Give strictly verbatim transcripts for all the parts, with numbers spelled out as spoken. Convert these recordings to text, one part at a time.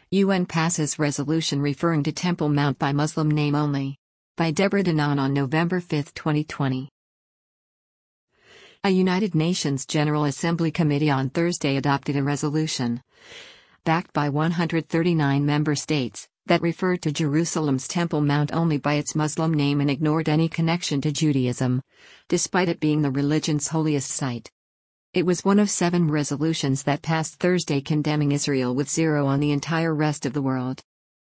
U N passes resolution referring to Temple Mount by Muslim name only. By Deborah Danon on November fifth, twenty twenty. A United Nations General Assembly committee on Thursday adopted a resolution, backed by one hundred thirty-nine member states, that referred to Jerusalem's Temple Mount only by its Muslim name and ignored any connection to Judaism, despite it being the religion's holiest site. It was one of seven resolutions that passed Thursday condemning Israel with zero on the entire rest of the world.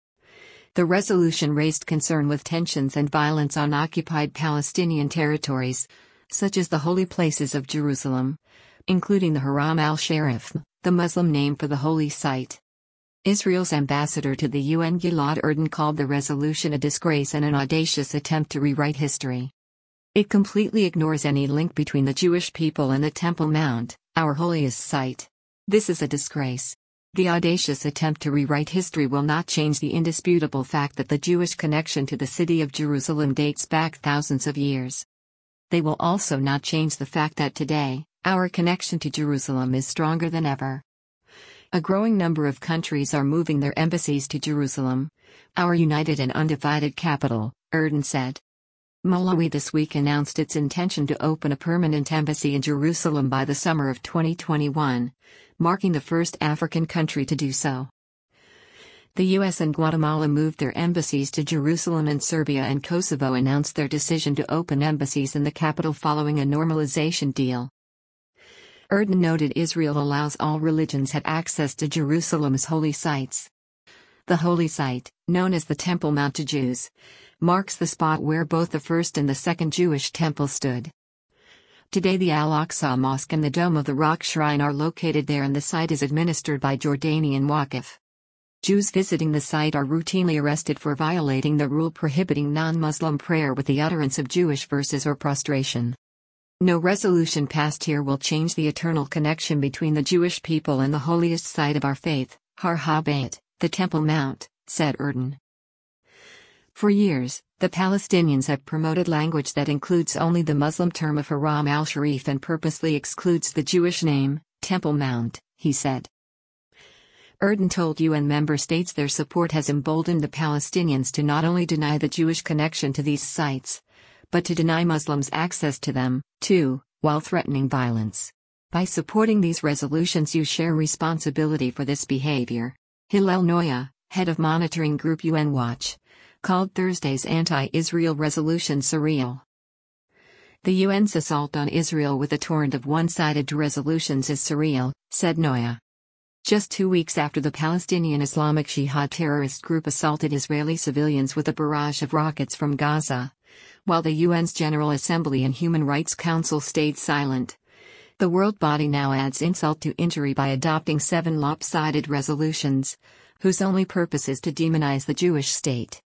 The resolution raised concern with tensions and violence on occupied Palestinian territories, such as the holy places of Jerusalem, including the Haram al-Sharif, the Muslim name for the holy site. Israel's ambassador to the U N Gilad Erdan called the resolution a disgrace and an audacious attempt to rewrite history. It completely ignores any link between the Jewish people and the Temple Mount, our holiest site. This is a disgrace. The audacious attempt to rewrite history will not change the indisputable fact that the Jewish connection to the city of Jerusalem dates back thousands of years. They will also not change the fact that today, our connection to Jerusalem is stronger than ever. A growing number of countries are moving their embassies to Jerusalem, our united and undivided capital, Erdan said. Malawi this week announced its intention to open a permanent embassy in Jerusalem by the summer of twenty twenty-one, marking the first African country to do so. The U S and Guatemala moved their embassies to Jerusalem, and Serbia and Kosovo announced their decision to open embassies in the capital following a normalization deal. Erdan noted Israel allows all religions have access to Jerusalem's holy sites. The holy site, known as the Temple Mount to Jews, marks the spot where both the first and the second Jewish temple stood. Today the Al-Aqsa Mosque and the Dome of the Rock Shrine are located there, and the site is administered by Jordanian Waqf. Jews visiting the site are routinely arrested for violating the rule prohibiting non-Muslim prayer with the utterance of Jewish verses or prostration. No resolution passed here will change the eternal connection between the Jewish people and the holiest site of our faith, Har HaBayit, the Temple Mount, said Erdan. For years, the Palestinians have promoted language that includes only the Muslim term of Haram al-Sharif and purposely excludes the Jewish name, Temple Mount, he said. Erdan told U N member states their support has emboldened the Palestinians to not only deny the Jewish connection to these sites, but to deny Muslims access to them, too, while threatening violence. By supporting these resolutions, you share responsibility for this behavior, Hillel Noya, head of monitoring group U N Watch, called Thursday's anti-Israel resolution surreal. The U N's assault on Israel with a torrent of one-sided resolutions is surreal, said Noya. Just two weeks after the Palestinian Islamic Jihad terrorist group assaulted Israeli civilians with a barrage of rockets from Gaza, while the U N's General Assembly and Human Rights Council stayed silent, the world body now adds insult to injury by adopting seven lopsided resolutions, whose only purpose is to demonize the Jewish state.